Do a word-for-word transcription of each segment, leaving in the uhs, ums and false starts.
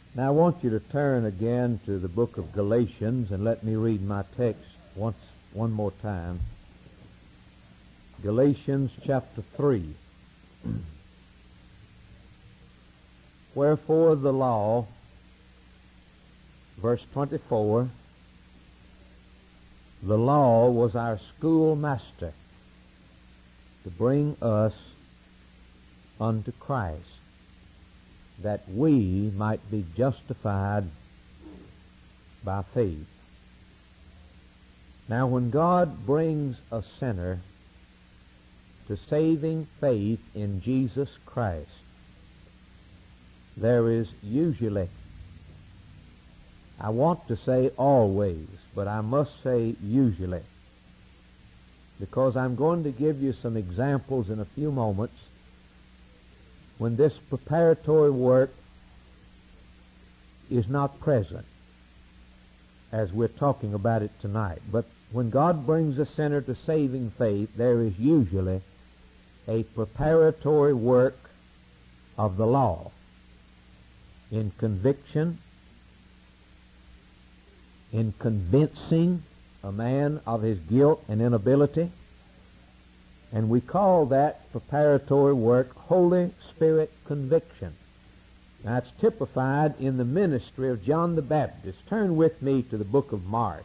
Now I want you to turn again to the book of Galatians and let me read my text once, one more time. Galatians chapter three. Wherefore the law, verse twenty-four, the law was our schoolmaster to bring us unto Christ, that we might be justified by faith. Now when God brings a sinner to saving faith in Jesus Christ, there is usually, I want to say always, but I must say usually, because I'm going to give you some examples in a few moments when this preparatory work is not present, as we're talking about it tonight. But when God brings a sinner to saving faith, there is usually a preparatory work of the law in conviction, in convincing a man of his guilt and inability. And we call that preparatory work Holy Spirit conviction. Now it's typified in the ministry of John the Baptist. Turn with me to the book of Mark.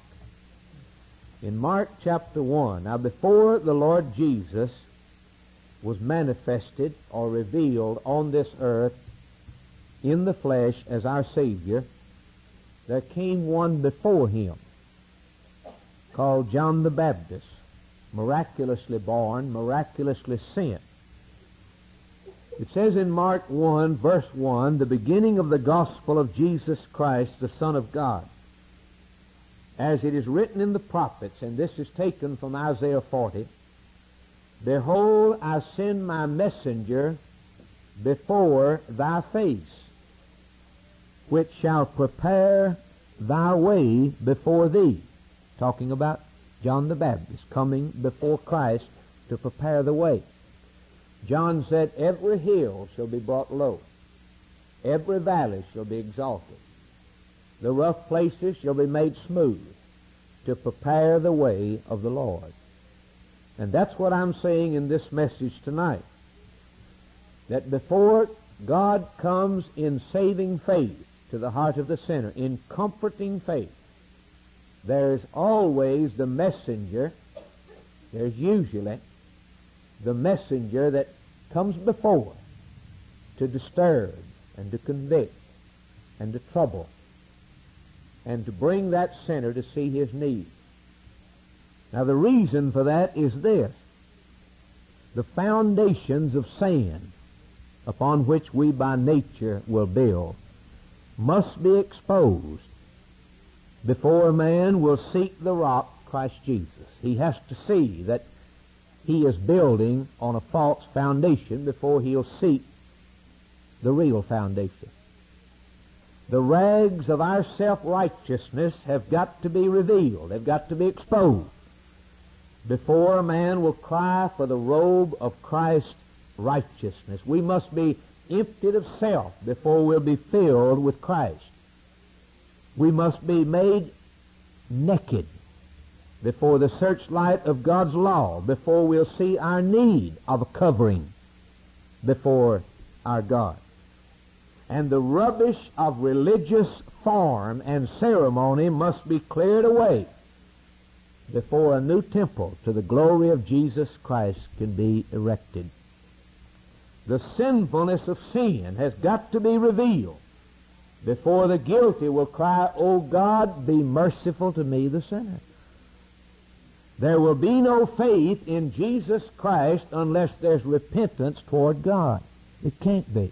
In Mark chapter one, now before the Lord Jesus was manifested or revealed on this earth in the flesh as our Savior, there came one before him called John the Baptist, miraculously born, miraculously sent. It says in Mark one, verse one, the beginning of the gospel of Jesus Christ, the Son of God. As it is written in the prophets, and this is taken from Isaiah forty, Behold, I send my messenger before thy face, which shall prepare thy way before thee. Talking about John the Baptist coming before Christ to prepare the way. John said, every hill shall be brought low, every valley shall be exalted, the rough places shall be made smooth, to prepare the way of the Lord. And that's what I'm saying in this message tonight, that before God comes in saving faith to the heart of the sinner, in comforting faith, there's always the messenger, there's usually the messenger that comes before to disturb and to convict and to trouble and to bring that sinner to see his need. Now the reason for that is this: the foundations of sin upon which we by nature will build must be exposed before a man will seek the rock, Christ Jesus. He has to see that he is building on a false foundation before he'll seek the real foundation. The rags of our self-righteousness have got to be revealed. They've got to be exposed before a man will cry for the robe of Christ's righteousness. We must be emptied of self before we'll be filled with Christ. We must be made naked before the searchlight of God's law, before we'll see our need of a covering before our God. And the rubbish of religious form and ceremony must be cleared away before a new temple to the glory of Jesus Christ can be erected. The sinfulness of sin has got to be revealed before the guilty will cry, O God, be merciful to me, the sinner. There will be no faith in Jesus Christ unless there's repentance toward God. It can't be.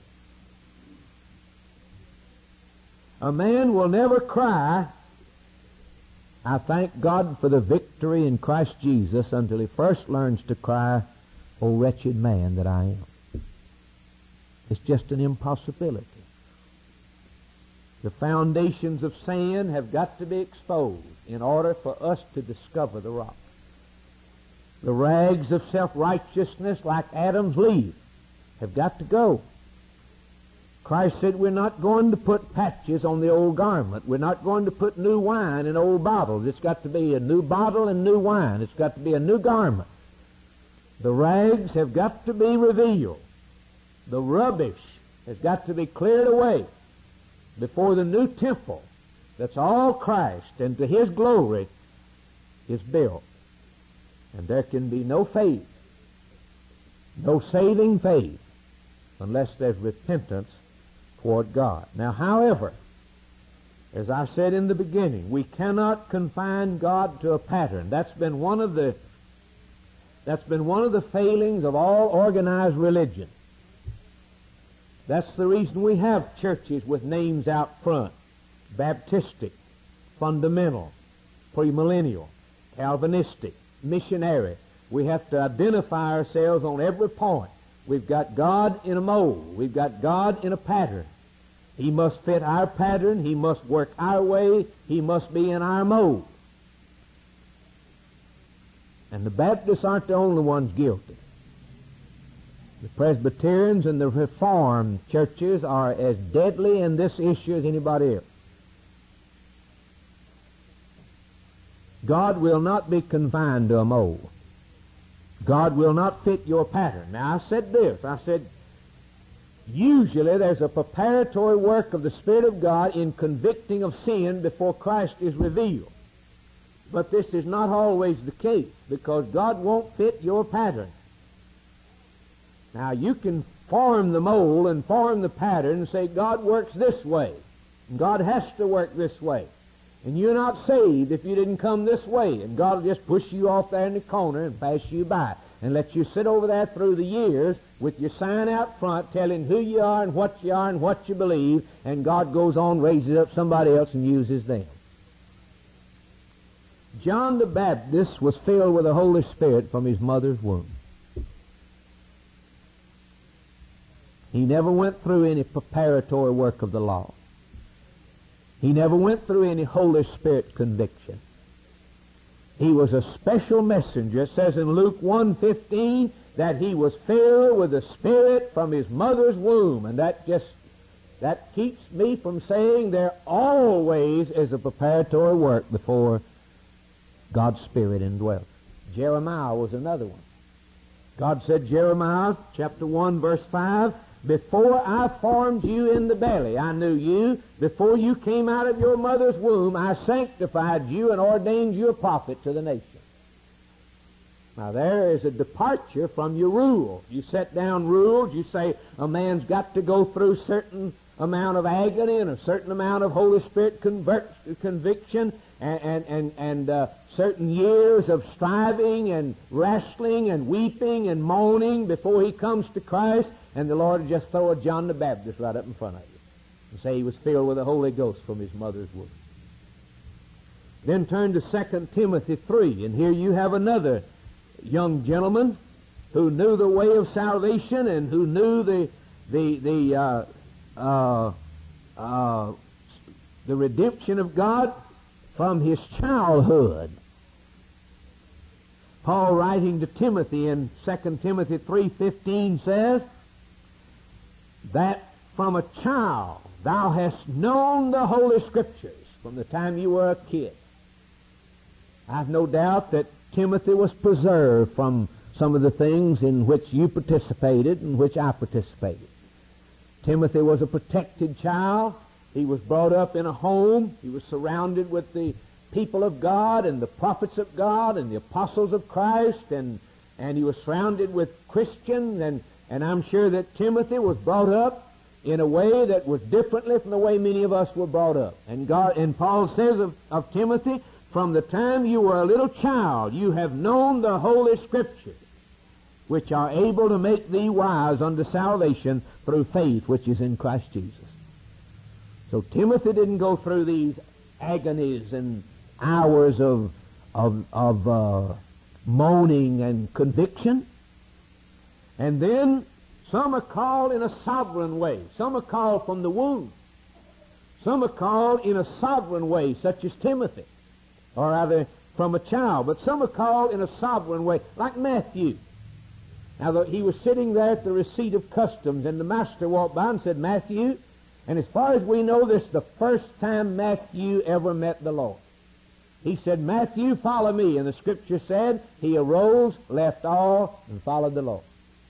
A man will never cry, I thank God for the victory in Christ Jesus, until he first learns to cry, O wretched man that I am. It's just an impossibility. The foundations of sin have got to be exposed in order for us to discover the rock. The rags of self-righteousness, like Adam's leaf, have got to go. Christ said we're not going to put patches on the old garment. We're not going to put new wine in old bottles. It's got to be a new bottle and new wine. It's got to be a new garment. The rags have got to be revealed. The rubbish has got to be cleared away before the new temple that's all Christ and to His glory is built. And there can be no faith, no saving faith, unless there's repentance toward God. Now, however, as I said in the beginning, we cannot confine God to a pattern. That's been one of the that's been one of the failings of all organized religion. That's the reason we have churches with names out front: Baptistic, Fundamental, Premillennial, Calvinistic, Missionary. We have to identify ourselves on every point. We've got God in a mold. We've got God in a pattern. He must fit our pattern. He must work our way. He must be in our mold. And the Baptists aren't the only ones guilty. The Presbyterians and the Reformed churches are as deadly in this issue as anybody else. God will not be confined to a mold. God will not fit your pattern. Now, I said this. I said, usually there's a preparatory work of the Spirit of God in convicting of sin before Christ is revealed. But this is not always the case, because God won't fit your pattern. Now, you can form the mold and form the pattern and say, God works this way, and God has to work this way. And you're not saved if you didn't come this way. And God will just push you off there in the corner and pass you by and let you sit over there through the years with your sign out front telling who you are and what you are and what you believe, and God goes on, raises up somebody else and uses them. John the Baptist was filled with the Holy Spirit from his mother's womb. He never went through any preparatory work of the law. He never went through any Holy Spirit conviction. He was a special messenger. It says in Luke one fifteen that he was filled with the Spirit from his mother's womb. And that just, that keeps me from saying there always is a preparatory work before God's Spirit indwells. Jeremiah was another one. God said, Jeremiah chapter one verse five, before I formed you in the belly, I knew you. Before you came out of your mother's womb, I sanctified you and ordained you a prophet to the nation. Now there is a departure from your rule. You set down rules. You say a man's got to go through a certain amount of agony and a certain amount of Holy Spirit convert, conviction and, and, and, and uh, certain years of striving and wrestling and weeping and moaning before he comes to Christ. And the Lord would just throw a John the Baptist right up in front of you and say he was filled with the Holy Ghost from his mother's womb. Then turn to Second Timothy three, and here you have another young gentleman who knew the way of salvation and who knew the the the uh, uh, uh, the redemption of God from his childhood. Paul, writing to Timothy in Second Timothy three fifteen, says that from a child thou hast known the Holy Scriptures from the time you were a kid. I've no doubt that Timothy was preserved from some of the things in which you participated and which I participated. Timothy was a protected child. He was brought up in a home. He was surrounded with the people of God and the prophets of God and the apostles of Christ, and, and he was surrounded with Christians, and And I'm sure that Timothy was brought up in a way that was differently from the way many of us were brought up. And God, and Paul says of, of Timothy, from the time you were a little child, you have known the Holy Scriptures, which are able to make thee wise unto salvation through faith which is in Christ Jesus. So Timothy didn't go through these agonies and hours of, of, of uh, moaning and conviction. And then some are called in a sovereign way. Some are called from the womb. Some are called in a sovereign way, such as Timothy, or rather from a child. But some are called in a sovereign way, like Matthew. Now, the, he was sitting there at the receipt of customs, and the master walked by and said, Matthew, and as far as we know, this is the first time Matthew ever met the Lord. He said, Matthew, follow me. And the Scripture said, he arose, left all, and followed the Lord.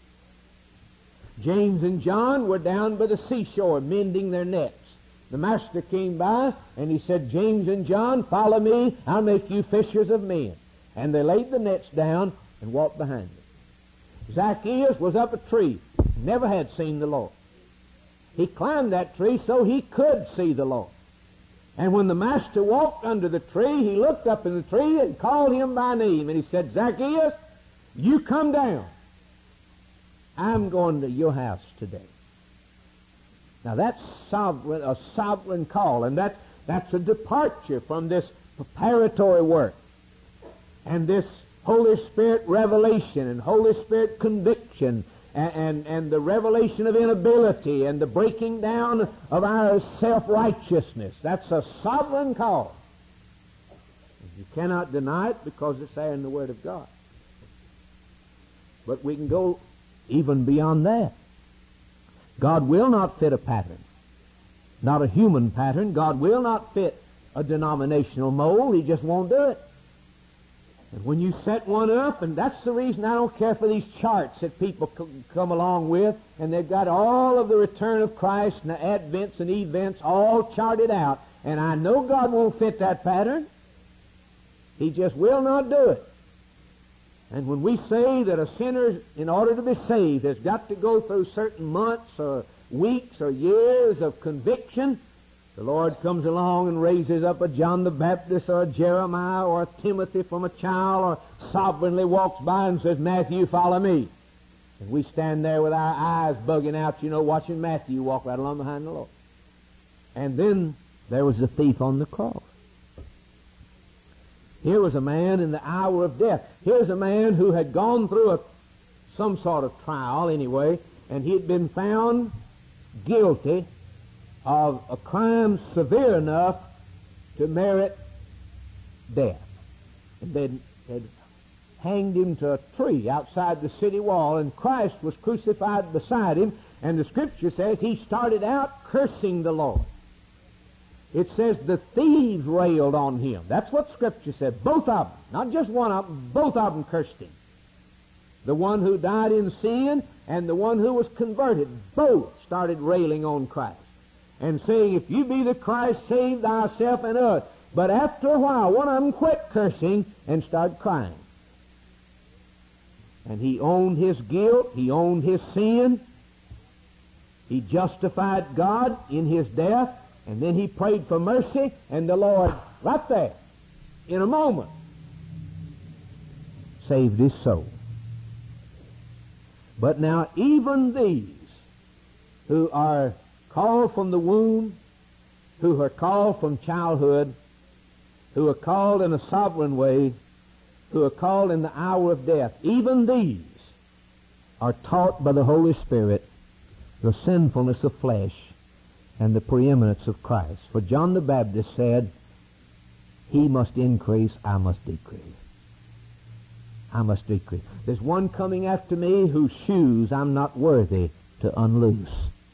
James and John were down by the seashore mending their nets. The master came by, and he said, James and John, follow me. I'll make you fishers of men. And they laid the nets down and walked behind them. Zacchaeus was up a tree, never had seen the Lord. He climbed that tree so he could see the Lord. And when the master walked under the tree, he looked up in the tree and called him by name. And he said, Zacchaeus, you come down. I'm going to your house today. Now that's sovereign, a sovereign call, and that, that's a departure from this preparatory work and this Holy Spirit revelation and Holy Spirit conviction and, and, and the revelation of inability and the breaking down of our self-righteousness. That's a sovereign call. You cannot deny it because it's there in the Word of God. But we can go even beyond that. God will not fit a pattern, not a human pattern. God will not fit a denominational mold. He just won't do it. And when you set one up, and that's the reason I don't care for these charts that people come along with, and they've got all of the return of Christ and the advents and events all charted out, and I know God won't fit that pattern. He just will not do it. And when we say that a sinner, in order to be saved, has got to go through certain months or weeks or years of conviction, the Lord comes along and raises up a John the Baptist or a Jeremiah or a Timothy from a child, or sovereignly walks by and says, Matthew, follow me. And we stand there with our eyes bugging out, you know, watching Matthew walk right along behind the Lord. And then there was the thief on the cross. Here was a man in the hour of death. Here's a man who had gone through a, some sort of trial anyway, and he had been found guilty of a crime severe enough to merit death. And they'd, they'd hanged him to a tree outside the city wall, and Christ was crucified beside him, and the Scripture says he started out cursing the Lord. It says the thieves railed on him. That's what Scripture said. Both of them. Not just one of them. Both of them cursed him. The one who died in sin and the one who was converted. Both started railing on Christ and saying, if you be the Christ, save thyself and us. But after a while, one of them quit cursing and started crying. And he owned his guilt. He owned his sin. He justified God in his death. And then he prayed for mercy, and the Lord, right there, in a moment, saved his soul. But now even these who are called from the womb, who are called from childhood, who are called in a sovereign way, who are called in the hour of death, even these are taught by the Holy Spirit the sinfulness of flesh and the preeminence of Christ. For John the Baptist said, he must increase, I must decrease. I must decrease. There's one coming after me whose shoes I'm not worthy to unloose.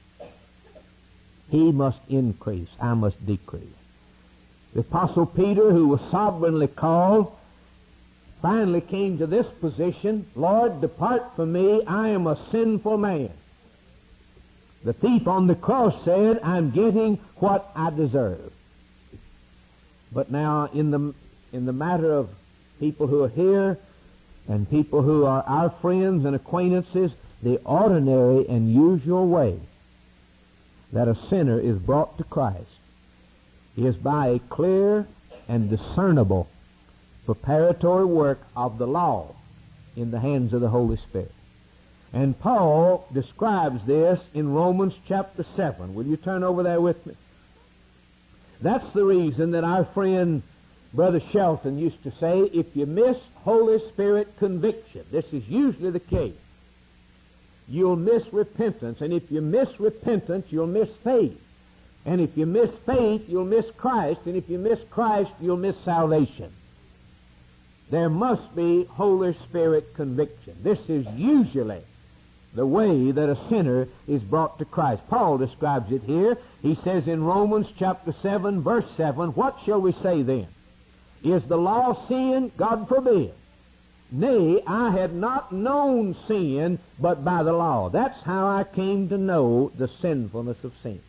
He must increase, I must decrease. The Apostle Peter, who was sovereignly called, finally came to this position, Lord, depart from me, I am a sinful man. The thief on the cross said, I'm getting what I deserve. But now in the in the matter of people who are here and people who are our friends and acquaintances, the ordinary and usual way that a sinner is brought to Christ is by a clear and discernible preparatory work of the law in the hands of the Holy Spirit. And Paul describes this in Romans chapter seven. Will you turn over there with me? That's the reason that our friend Brother Shelton used to say, if you miss Holy Spirit conviction, this is usually the case, you'll miss repentance. And if you miss repentance, you'll miss faith. And if you miss faith, you'll miss Christ. And if you miss Christ, you'll miss salvation. there must be Holy Spirit conviction. This is usually the way that a sinner is brought to Christ. Paul describes it here. He says in Romans chapter seven, verse seven, what shall we say then? Is the law sin? God forbid. Nay, I had not known sin but by the law. That's how I came to know the sinfulness of sin.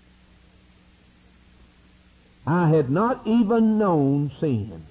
I had not even known sin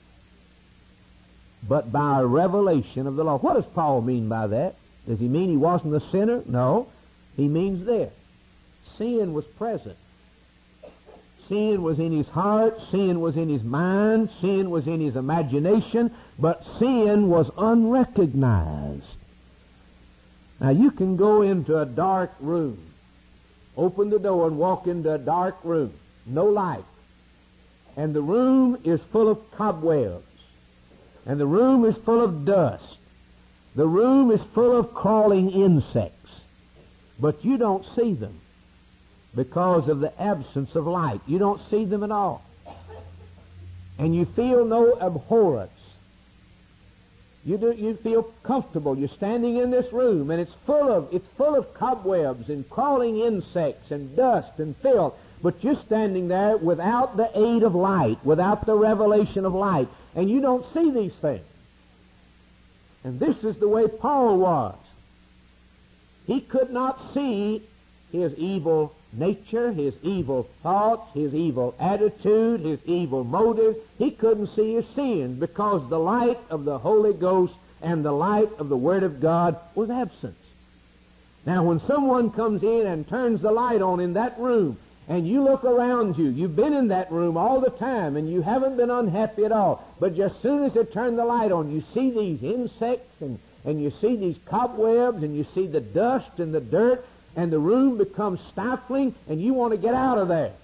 but by a revelation of the law. What does Paul mean by that? Does he mean he wasn't a sinner? No. He means this. Sin was present. Sin was in his heart. Sin was in his mind. Sin was in his imagination. But sin was unrecognized. Now you can go into a dark room, open the door and walk into a dark room, no light, and the room is full of cobwebs, and the room is full of dust. The room is full of crawling insects, but you don't see them because of the absence of light. You don't see them at all. And you feel no abhorrence. You do, you feel comfortable. You're standing in this room, and it's full of it's full of cobwebs and crawling insects and dust and filth. But you're standing there without the aid of light, without the revelation of light, and you don't see these things. And this is the way Paul was. He could not see his evil nature, his evil thoughts, his evil attitude, his evil motive. He couldn't see his sin because the light of the Holy Ghost and the light of the Word of God was absent. Now when someone comes in and turns the light on in that room, and you look around you, you've been in that room all the time, and you haven't been unhappy at all, but just as soon as they turn the light on, you see these insects, and, and you see these cobwebs, and you see the dust and the dirt, and the room becomes stifling, and you want to get out of there.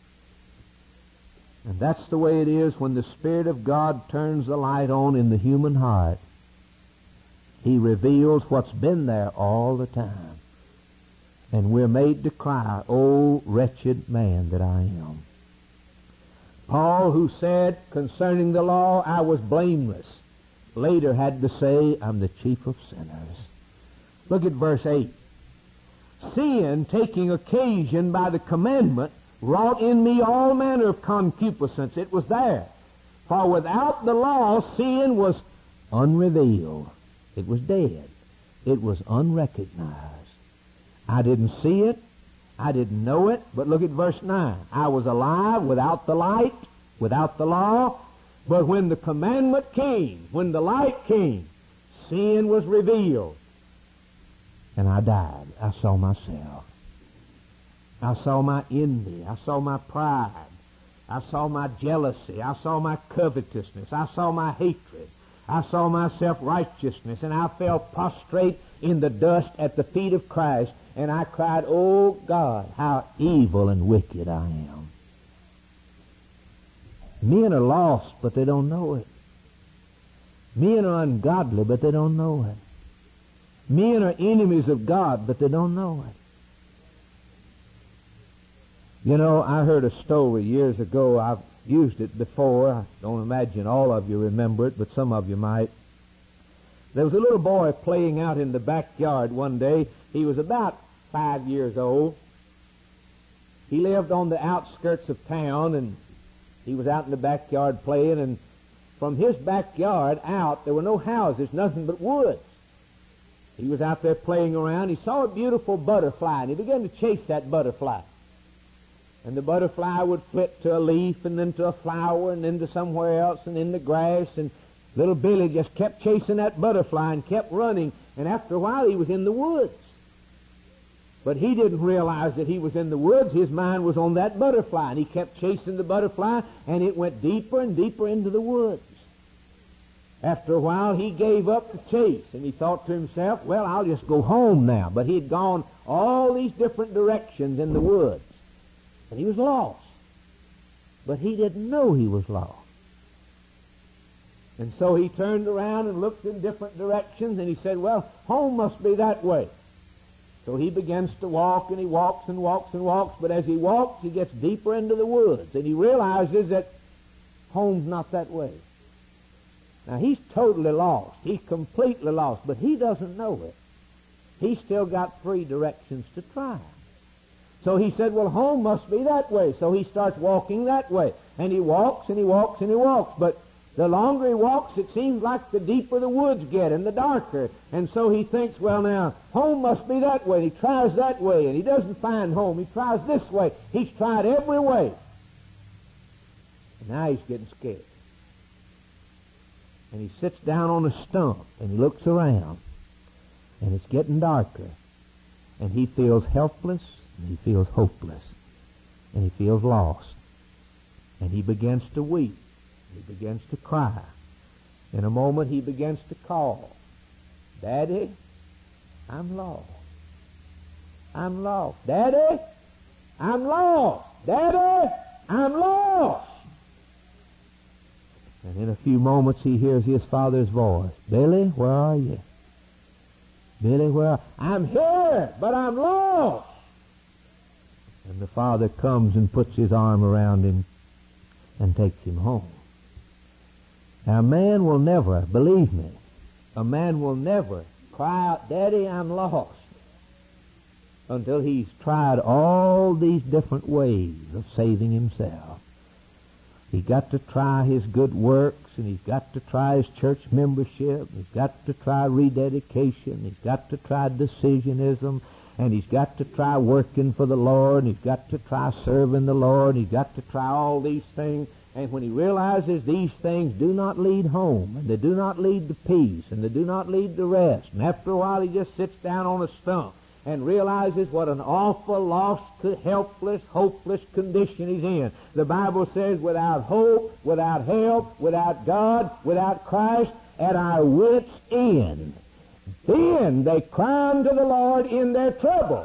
And that's the way it is when the Spirit of God turns the light on in the human heart. He reveals what's been there all the time. And we're made to cry, "O wretched man that I am." Paul, who said concerning the law, "I was blameless," later had to say, "I'm the chief of sinners." Look at verse eight. "Sin, taking occasion by the commandment, wrought in me all manner of concupiscence." It was there. For without the law, sin was unrevealed. It was dead. It was unrecognized. I didn't see it. I didn't know it. But look at verse nine. "I was alive without the light, without the law. But when the commandment came, when the light came, sin was revealed. And I died. I saw myself. I saw my envy. I saw my pride. I saw my jealousy. I saw my covetousness. I saw my hatred. I saw my self-righteousness. And I fell prostrate in the dust at the feet of Christ. And I cried, "Oh God, how evil and wicked I am." Men are lost, but they don't know it. Men are ungodly, but they don't know it. Men are enemies of God, but they don't know it. You know, I heard a story years ago. I've used it before. I don't imagine all of you remember it, but some of you might. There was a little boy playing out in the backyard one day. He was about five years old. He lived on the outskirts of town, and he was out in the backyard playing, and from his backyard out, there were no houses, nothing but woods. He was out there playing around. He saw a beautiful butterfly, and he began to chase that butterfly. And the butterfly would flit to a leaf, and then to a flower, and then to somewhere else, and in the grass, and little Billy just kept chasing that butterfly and kept running, and after a while he was in the woods. But he didn't realize that he was in the woods. His mind was on that butterfly, and he kept chasing the butterfly, and it went deeper and deeper into the woods. After a while, he gave up the chase, and he thought to himself, "Well, I'll just go home now." But he had gone all these different directions in the woods, and he was lost. But he didn't know he was lost. And so he turned around and looked in different directions, and he said, "Well, home must be that way." So he begins to walk, and he walks and walks and walks, but as he walks, he gets deeper into the woods, and he realizes that home's not that way. Now, he's totally lost. He's completely lost, but he doesn't know it. He's still got three directions to try. So he said, well, home must be that way. So he starts walking that way. And he walks and he walks and he walks. But the longer he walks, it seems like the deeper the woods get and the darker. And so he thinks, well, now, home must be that way. And he tries that way, and he doesn't find home. He tries this way. He's tried every way. And now he's getting scared. And he sits down on a stump, and he looks around. And it's getting darker. And he feels helpless, and he feels hopeless. And he feels lost. And he begins to weep. He begins to cry. In a moment, he begins to call, Daddy, I'm lost. I'm lost. Daddy, I'm lost. Daddy, I'm lost. And in a few moments, he hears his father's voice. Billy, where are you? Billy, where are you? I'm here, but I'm lost. And the father comes and puts his arm around him and takes him home. Now, a man will never, believe me, a man will never cry out, Daddy, I'm lost, until he's tried all these different ways of saving himself. He's got to try his good works, and he's got to try his church membership, he's got to try rededication, he's got to try decisionism, and he's got to try working for the Lord, and he's got to try serving the Lord, he's got to try all these things. And when he realizes these things do not lead home, and they do not lead to peace, and they do not lead to rest, and after a while he just sits down on a stump and realizes what an awful, lost, helpless, hopeless condition he's in. The Bible says, without hope, without help, without God, without Christ, at our wits' end. Then they cry unto the Lord in their trouble,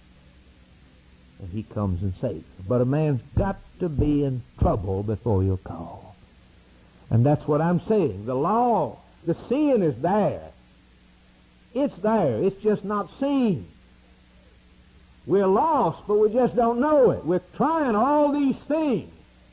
and he comes and saves them. But a man's got to be in trouble before he'll call. And that's what I'm saying. The law, the sin is there. It's there. It's just not seen. We're lost, but we just don't know it. We're trying all these things.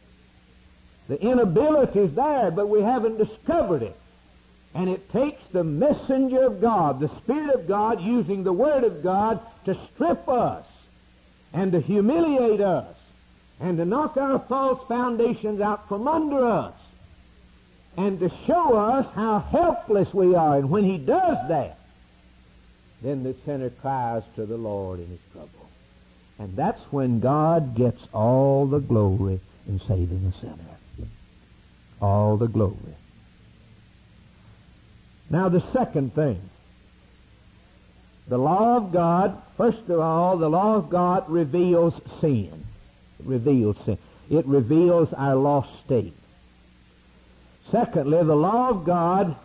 The inability is there, but we haven't discovered it. And it takes the messenger of God, the Spirit of God, using the Word of God to strip us and to humiliate us and to knock our false foundations out from under us and to show us how helpless we are. And when he does that, then the sinner cries to the Lord in his trouble. And that's when God gets all the glory in saving the sinner. All the glory. Now the second thing. The law of God, first of all, the law of God reveals sin. It reveals sin. It reveals our lost state. Secondly, the law of God,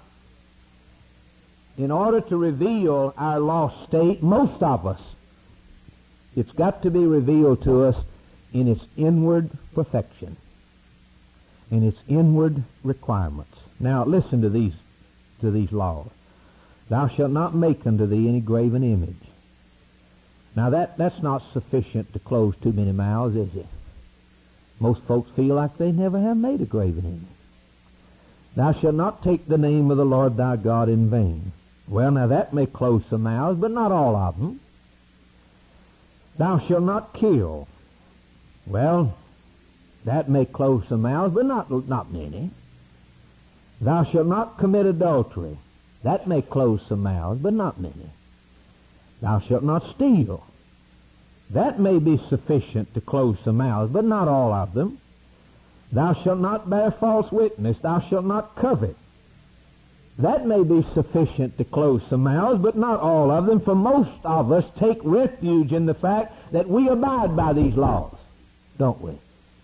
in order to reveal our lost state, most of us, it's got to be revealed to us in its inward perfection, in its inward requirements. Now, listen to these, to these laws. Thou shalt not make unto thee any graven image. Now, that, that's not sufficient to close too many mouths, is it? Most folks feel like they never have made a graven image. Thou shalt not take the name of the Lord thy God in vain. Well, now that may close some mouths, but not all of them. Thou shalt not kill. Well, that may close some mouths, but not, not many. Thou shalt not commit adultery. That may close some mouths, but not many. Thou shalt not steal. That may be sufficient to close some mouths, but not all of them. Thou shalt not bear false witness. Thou shalt not covet. That may be sufficient to close some mouths, but not all of them, for most of us take refuge in the fact that we abide by these laws, don't we?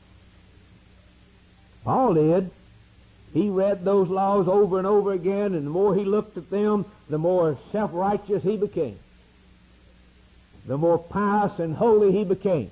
Paul did. He read those laws over and over again, and the more he looked at them, the more self-righteous he became. The more pious and holy he became.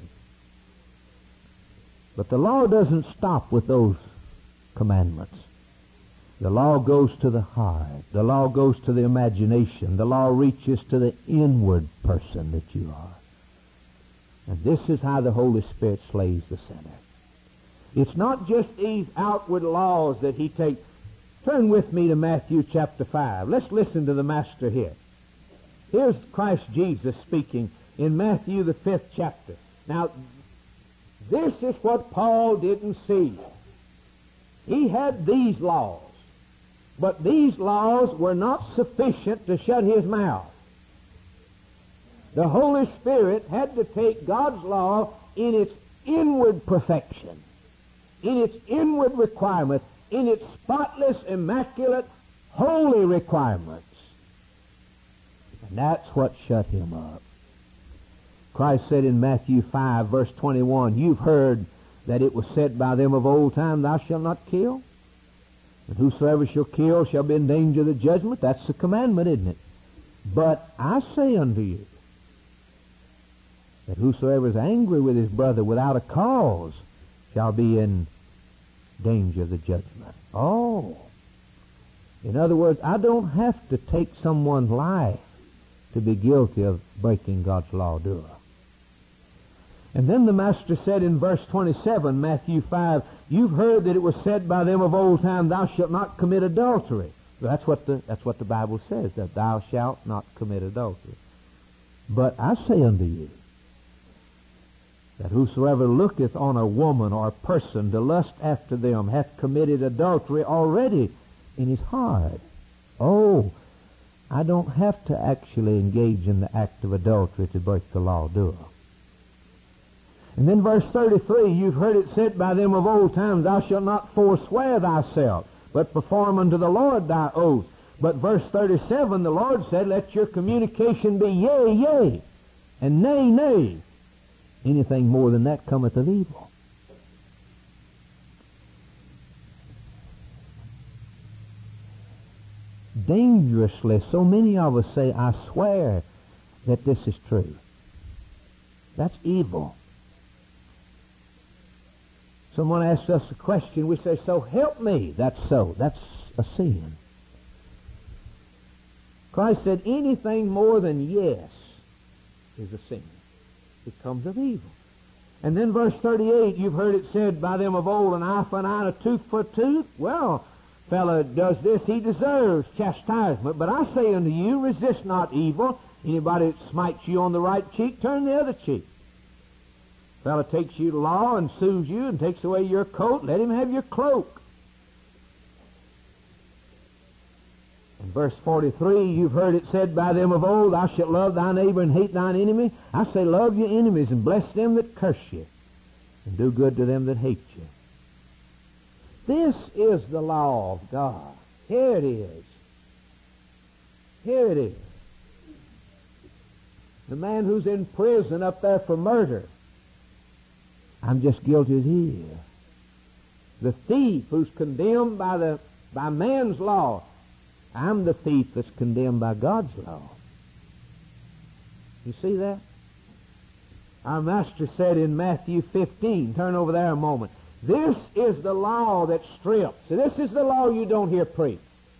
But the law doesn't stop with those commandments. The law goes to the heart. The law goes to the imagination. The law reaches to the inward person that you are. And this is how the Holy Spirit slays the sinner. It's not just these outward laws that he takes. Turn with me to Matthew chapter five. Let's listen to the Master here. Here's Christ Jesus speaking in Matthew the fifth chapter. Now, this is what Paul didn't see. He had these laws, but these laws were not sufficient to shut his mouth. The Holy Spirit had to take God's law in its inward perfection, in its inward requirement, in its spotless, immaculate, holy requirements. And that's what shut him up. Christ said in Matthew five, verse twenty-one, "You've heard that it was said by them of old time, Thou shalt not kill. And whosoever shall kill shall be in danger of the judgment." That's the commandment, isn't it? "But I say unto you, that whosoever is angry with his brother without a cause shall be in danger of the judgment." Oh. In other words, I don't have to take someone's life to be guilty of breaking God's law, do I? And then the Master said in verse twenty-seven, Matthew five, "You've heard that it was said by them of old time, Thou shalt not commit adultery." Well, that's what the that's what the Bible says, that thou shalt not commit adultery. "But I say unto you, that whosoever looketh on a woman or a person to lust after them hath committed adultery already in his heart." Oh, I don't have to actually engage in the act of adultery to break the law, do I? And then verse thirty-three, "You've heard it said by them of old times, Thou shalt not forswear thyself, but perform unto the Lord thy oath." But verse thirty-seven, the Lord said, "Let your communication be yea, yea, and nay, nay. Anything more than that cometh of evil." Dangerously, so many of us say, "I swear that this is true." That's evil. Someone asks us a question, we say, "So help me." That's so. That's a sin. Christ said anything more than yes is a sin. It comes of evil. And then verse thirty-eight, "You've heard it said by them of old, an eye for an eye and a tooth for a tooth." Well, fellow does this, he deserves chastisement. "But I say unto you, resist not evil. Anybody that smites you on the right cheek, turn the other cheek. Fellow takes you to law and sues you and takes away your coat, let him have your cloak." In verse forty-three, "You've heard it said by them of old, Thou shalt love thy neighbor and hate thine enemy. I say, love your enemies and bless them that curse you, and do good to them that hate you." This is the law of God. Here it is. Here it is. The man who's in prison up there for murder, I'm just guilty as he is. The thief who's condemned by the by man's law, I'm the thief that's condemned by God's law. You see that? Our Master said in Matthew fifteen, turn over there a moment, "This is the law that strips." So this is the law you don't hear preached.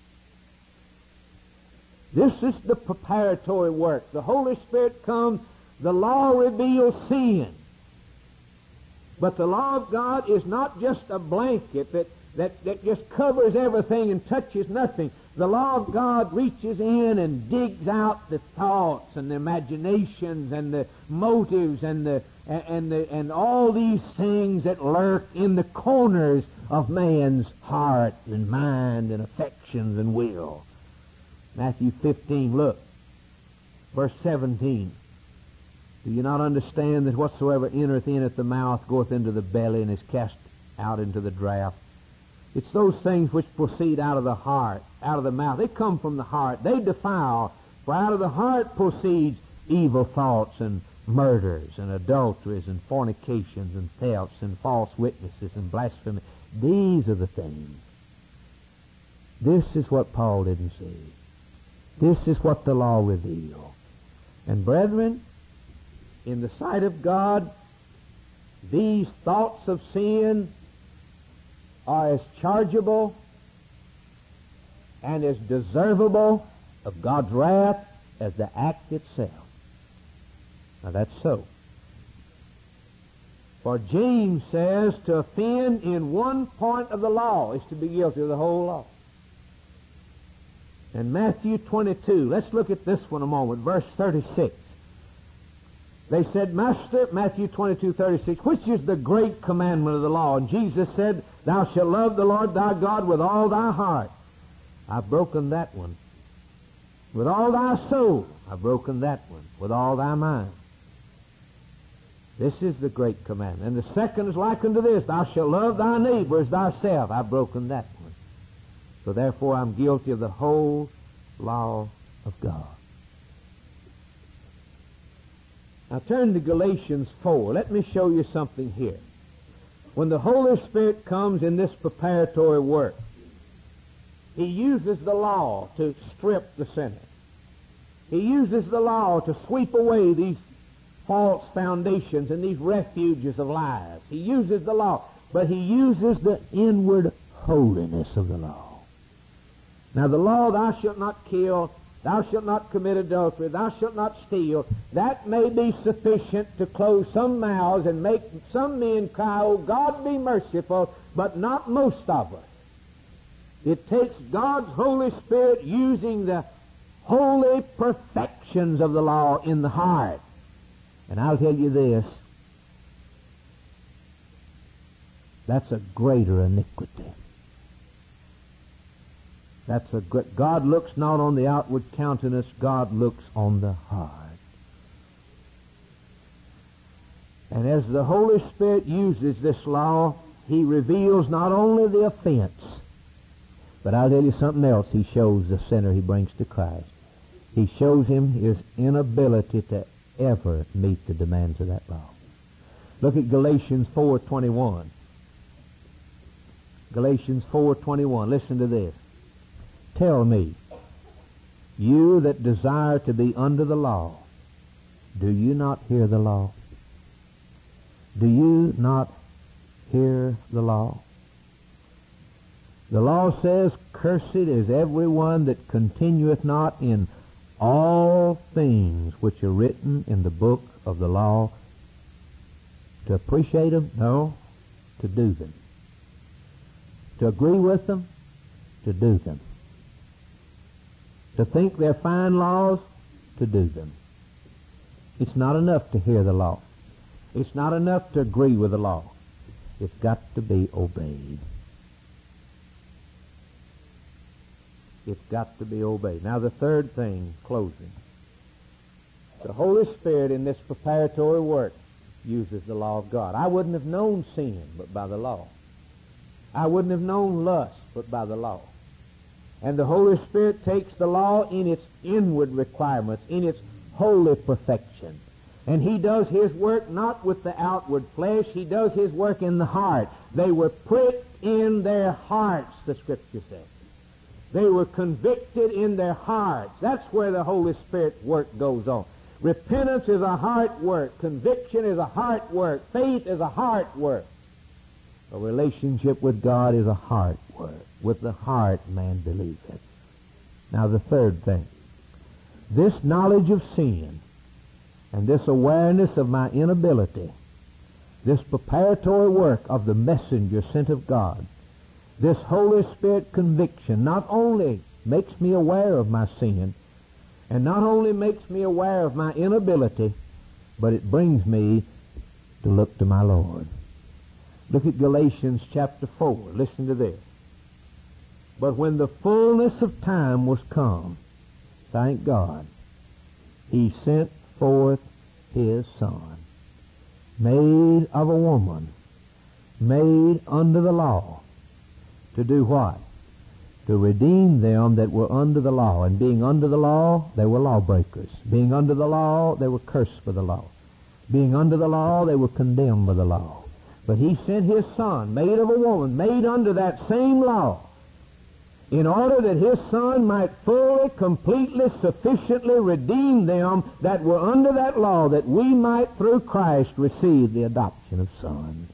This is the preparatory work. The Holy Spirit comes, the law reveals sin. But the law of God is not just a blanket that, that, that just covers everything and touches nothing. The law of God reaches in and digs out the thoughts and the imaginations and the motives and the and the and all these things that lurk in the corners of man's heart and mind and affections and will. Matthew fifteen, look, verse seventeen. "Do you not understand that whatsoever entereth in at the mouth goeth into the belly and is cast out into the draught? It's those things which proceed out of the heart, out of the mouth. They come from the heart. They defile. For out of the heart proceeds evil thoughts and murders and adulteries and fornications and thefts and false witnesses and blasphemy." These are the things. This is what Paul didn't see. This is what the law revealed. And brethren, in the sight of God, these thoughts of sin are as chargeable and as deservable of God's wrath as the act itself. Now that's so. For James says to offend in one point of the law is to be guilty of the whole law. And Matthew twenty-two, let's look at this one a moment, verse thirty-six. They said, Master, Matthew twenty-two, thirty-six, which is the great commandment of the law? And Jesus said, Thou shalt love the Lord thy God with all thy heart. I've broken that one. With all thy soul, I've broken that one. With all thy mind. This is the great commandment. And the second is like unto this, Thou shalt love thy neighbor as thyself. I've broken that one. So therefore I'm guilty of the whole law of God. Now turn to Galatians four. Let me show you something here. When the Holy Spirit comes in this preparatory work, He uses the law to strip the sinner. He uses the law to sweep away these false foundations and these refuges of lies. He uses the law, but He uses the inward holiness of the law. Now the law, thou shalt not kill, thou shalt not commit adultery, thou shalt not steal, that may be sufficient to close some mouths and make some men cry, Oh, God be merciful, but not most of us. It takes God's Holy Spirit using the holy perfections of the law in the heart. And I'll tell you this, that's a greater iniquity. That's a great, God looks not on the outward countenance, God looks on the heart. And as the Holy Spirit uses this law, He reveals not only the offense, but I'll tell you something else He shows the sinner He brings to Christ. He shows him his inability to ever meet the demands of that law. Look at Galatians four twenty-one. Galatians four twenty-one. Listen to this. Tell me, you that desire to be under the law, do you not hear the law? Do you not hear the law? The law says, Cursed is every one that continueth not in all things which are written in the book of the law. To appreciate them? No. To do them. To agree with them? To do them. To think they're fine laws? To do them. It's not enough to hear the law. It's not enough to agree with the law. It's got to be obeyed. It's got to be obeyed. Now the third thing, closing. The Holy Spirit in this preparatory work uses the law of God. I wouldn't have known sin but by the law. I wouldn't have known lust but by the law. And the Holy Spirit takes the law in its inward requirements, in its holy perfection. And He does His work not with the outward flesh. He does His work in the heart. They were pricked in their hearts, the Scripture says. They were convicted in their hearts. That's where the Holy Spirit work goes on. Repentance is a heart work. Conviction is a heart work. Faith is a heart work. A relationship with God is a heart work. With the heart man believeth. Now the third thing. This knowledge of sin and this awareness of my inability, this preparatory work of the messenger sent of God, this Holy Spirit conviction not only makes me aware of my sin and not only makes me aware of my inability, but it brings me to look to my Lord. Look at Galatians chapter four. Listen to this. But when the fullness of time was come, thank God, He sent forth His Son, made of a woman, made under the law, to do what? To redeem them that were under the law. And being under the law, they were lawbreakers. Being under the law, they were cursed for the law. Being under the law, they were condemned by the law. But He sent His Son, made of a woman, made under that same law, in order that His Son might fully, completely, sufficiently redeem them that were under that law, that we might, through Christ, receive the adoption of sons.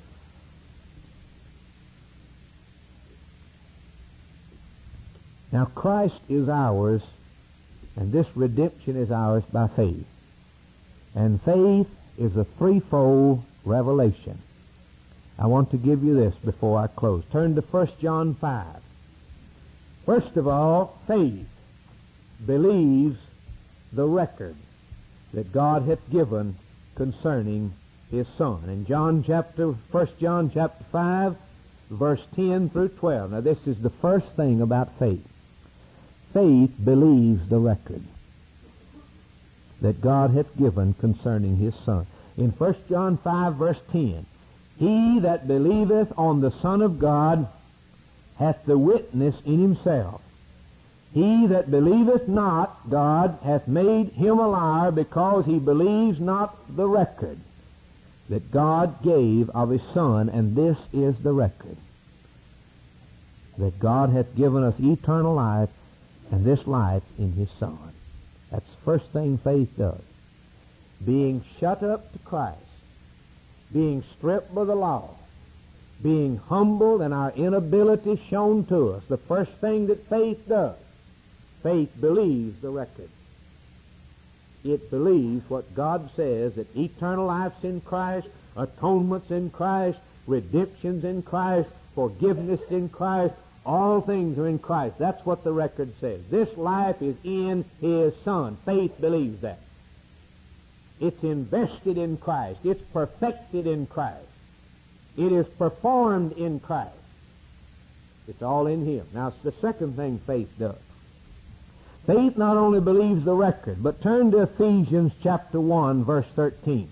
Now Christ is ours, and this redemption is ours by faith. And faith is a threefold revelation. I want to give you this before I close. Turn to First John five. First of all, faith believes the record that God hath given concerning His Son. In John chapter, First John chapter five, verse ten through twelve. Now this is the first thing about faith. Faith believes the record that God hath given concerning His Son. In First John five, verse ten, He that believeth on the Son of God hath the witness in himself. He that believeth not God hath made him a liar, because he believes not the record that God gave of His Son. And this is the record, that God hath given us eternal life, and this life in His Son. That's the first thing faith does. Being shut up to Christ, being stripped by the law, being humbled and our inability shown to us. The first thing that faith does, faith believes the record. It believes what God says, that eternal life's in Christ, atonement's in Christ, redemption's in Christ, forgiveness in Christ. All things are in Christ. That's what the record says. This life is in His Son. Faith believes that. It's invested in Christ. It's perfected in Christ. It is performed in Christ. It's all in Him. Now, it's the second thing faith does. Faith not only believes the record, but turn to Ephesians chapter one, verse thirteen.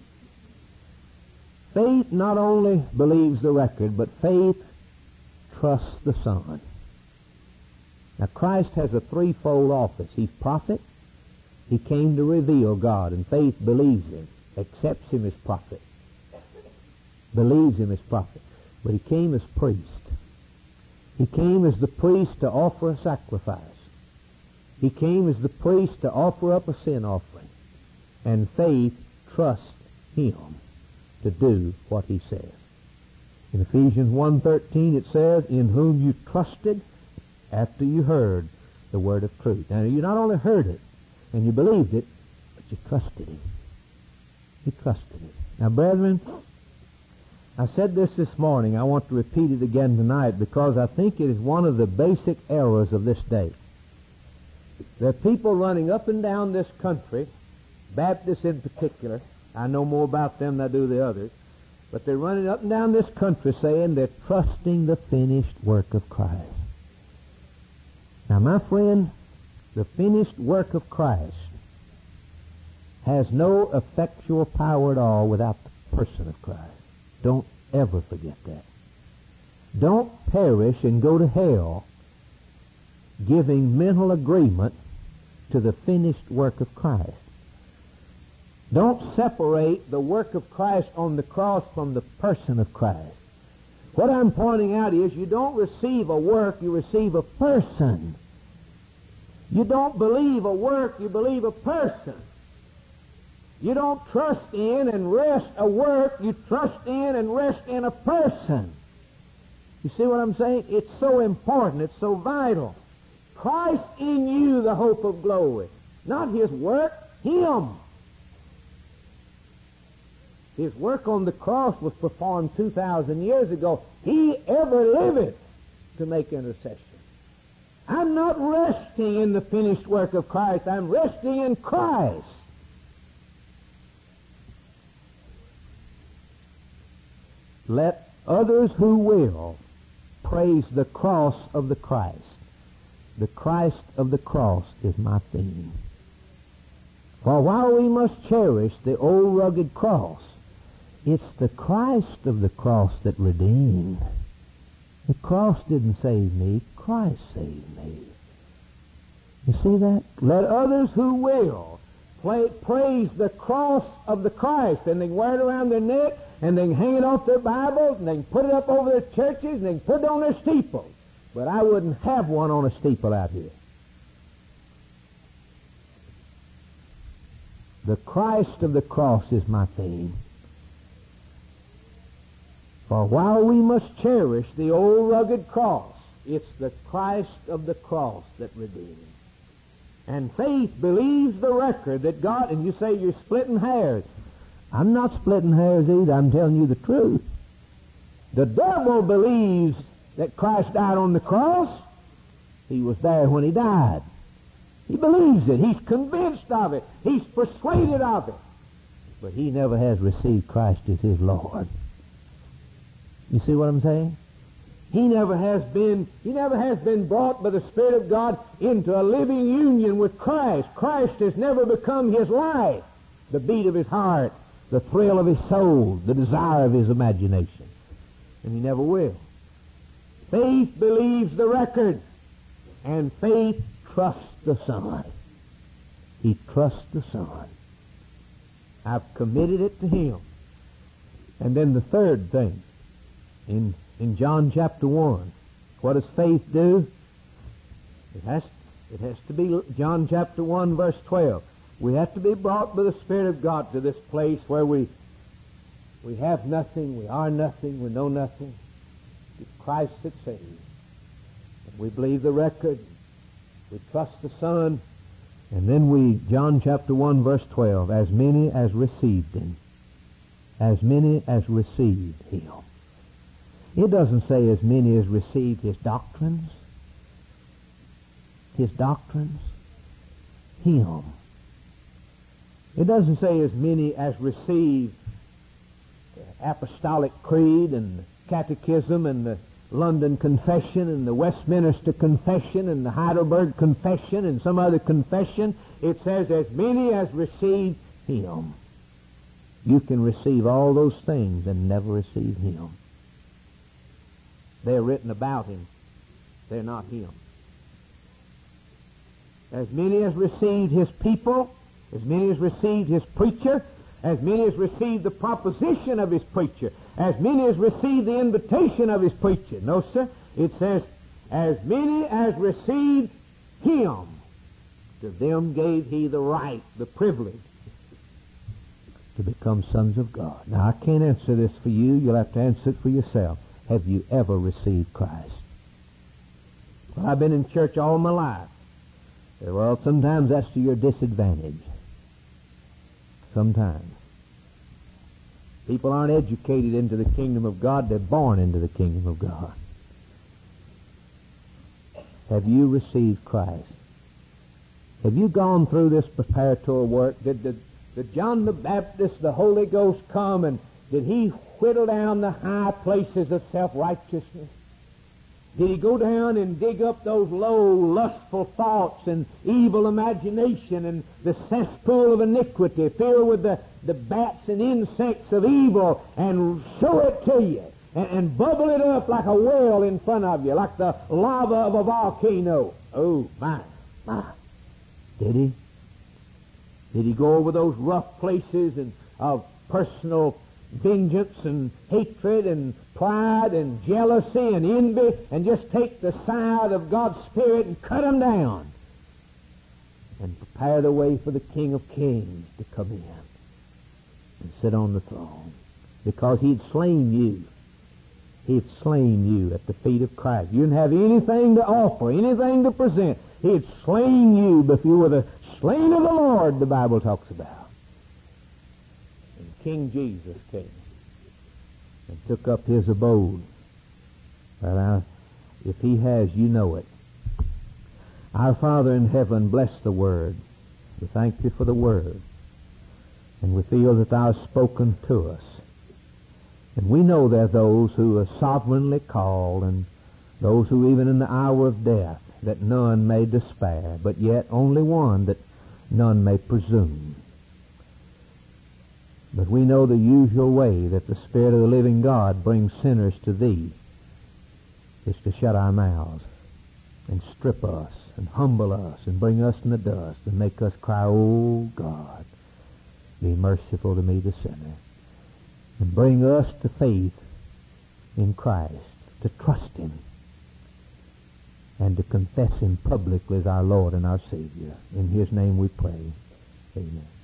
Faith not only believes the record, but faith trusts the Son. Now, Christ has a threefold office. He's prophet. He came to reveal God, and faith believes Him, accepts Him as prophet, believes Him as prophet. But He came as priest. He came as the priest to offer a sacrifice. He came as the priest to offer up a sin offering. And faith trusts Him to do what He says. In Ephesians one thirteen it says, in whom you trusted after you heard the word of truth. Now, you not only heard it and you believed it, but you trusted Him. You trusted Him. Now, brethren, I said this this morning. I want to repeat it again tonight, because I think it is one of the basic errors of this day. There are people running up and down this country, Baptists in particular. I know more about them than I do the others. But they're running up and down this country saying they're trusting the finished work of Christ. Now, my friend, the finished work of Christ has no effectual power at all without the person of Christ. Don't ever forget that. Don't perish and go to hell giving mental agreement to the finished work of Christ. Don't separate the work of Christ on the cross from the person of Christ. What I'm pointing out is you don't receive a work, you receive a person. You don't believe a work, you believe a person. You don't trust in and rest a work, you trust in and rest in a person. You see what I'm saying? It's so important, it's so vital. Christ in you, the hope of glory. Not His work, Him. His work on the cross was performed two thousand years ago. He ever liveth to make intercession. I'm not resting in the finished work of Christ. I'm resting in Christ. Let others who will praise the cross of the Christ. The Christ of the cross is my theme. For while we must cherish the old rugged cross, it's the Christ of the cross that redeemed. The cross didn't save me. Christ saved me. You see that? Let others who will play, praise the cross of the Christ, and they can wear it around their neck, and they can hang it off their Bibles, and they can put it up over their churches, and they can put it on their steeples. But I wouldn't have one on a steeple out here. The Christ of the cross is my theme. For while we must cherish the old rugged cross, it's the Christ of the cross that redeems. And faith believes the record that God, and you say you're splitting hairs. I'm not splitting hairs either. I'm telling you the truth. The devil believes that Christ died on the cross. He was there when he died. He believes it. He's convinced of it. He's persuaded of it. But he never has received Christ as his Lord. You see what I'm saying? He never has been, he never has been brought by the Spirit of God into a living union with Christ. Christ has never become his life, the beat of his heart, the thrill of his soul, the desire of his imagination. And he never will. Faith believes the record, and faith trusts the Son. He trusts the Son. I've committed it to him. And then the third thing, in in John chapter one, what does faith do? It has it has to be John chapter one, verse twelve. We have to be brought by the Spirit of God to this place where we we have nothing, we are nothing, we know nothing. It's Christ that saves. And we believe the record. We trust the Son. And then we, John chapter one, verse twelve, as many as received him. As many as received him. It doesn't say as many as received his doctrines. His doctrines. Him. It doesn't say as many as received the Apostolic Creed and the Catechism and the London Confession and the Westminster Confession and the Heidelberg Confession and some other confession. It says as many as received him. You can receive all those things and never receive him. They're written about him. They're not him. As many as received his people, as many as received his preacher, as many as received the proposition of his preacher, as many as received the invitation of his preacher. No, sir. It says, as many as received him, to them gave he the right, the privilege, to become sons of God. Now, I can't answer this for you. You'll have to answer it for yourself. Have you ever received Christ? Well, I've been in church all my life. Well, sometimes that's to your disadvantage. Sometimes. People aren't educated into the kingdom of God. They're born into the kingdom of God. Have you received Christ? Have you gone through this preparatory work? Did, did, did John the Baptist, the Holy Ghost, come and did he whittle down the high places of self-righteousness? Did he go down and dig up those low, lustful thoughts and evil imagination and the cesspool of iniquity filled with the, the bats and insects of evil and show it to you and, and bubble it up like a well in front of you, like the lava of a volcano? Oh, my, my. Did he? Did he go over those rough places and of personal vengeance and hatred and pride and jealousy and envy and just take the side of God's Spirit and cut them down and prepare the way for the King of Kings to come in and sit on the throne? Because he'd slain you. He'd slain you at the feet of Christ. You didn't have anything to offer, anything to present. He had slain you, but you were the slain of the Lord, the Bible talks about. King Jesus came and took up his abode. But I, if he has, you know it. Our Father in heaven, bless the Word. We thank you for the Word. And we feel that thou hast spoken to us. And we know there are those who are sovereignly called, and those who even in the hour of death, that none may despair, but yet only one, that none may presume. But we know the usual way that the Spirit of the living God brings sinners to thee is to shut our mouths and strip us and humble us and bring us in the dust and make us cry, "Oh God, be merciful to me, the sinner," and bring us to faith in Christ, to trust him, and to confess him publicly as our Lord and our Savior. In his name we pray. Amen.